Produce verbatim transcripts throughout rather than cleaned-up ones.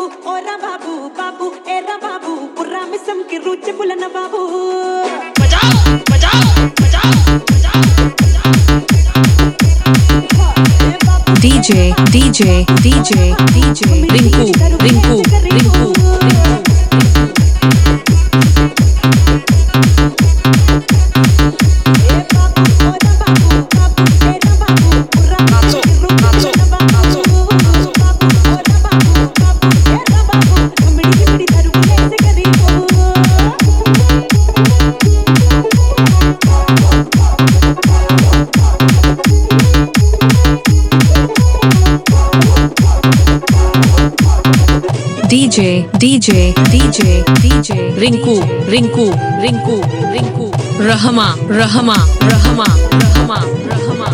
బాబు ఓరా బాబు బాబు ఏరా బాబు పుర్రా మిసం కి రుచి పులన బాబు బజాओ బజాओ బజాओ DJ DJ DJ DJ Rinku Rinku Rinku DJ DJ DJ DJ Rinku Rinku Rinku Rinku Rahama Rahama Rahama Rahama Rahama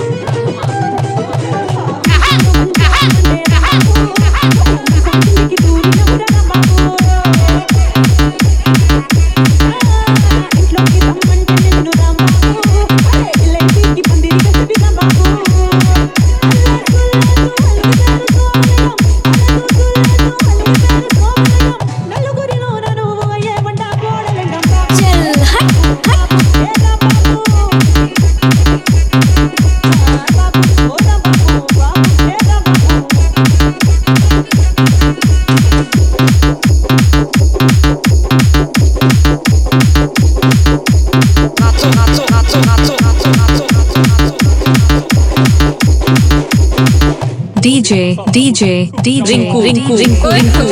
DJ DJ DJ Rinku Rinku Rinku Rinku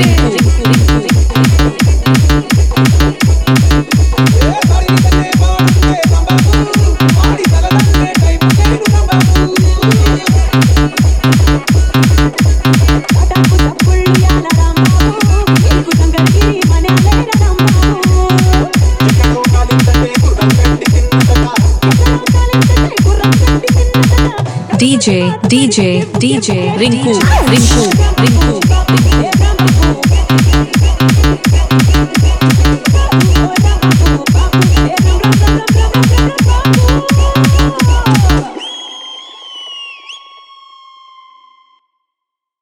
DJ DJ DJ Rinku Rinku Rinku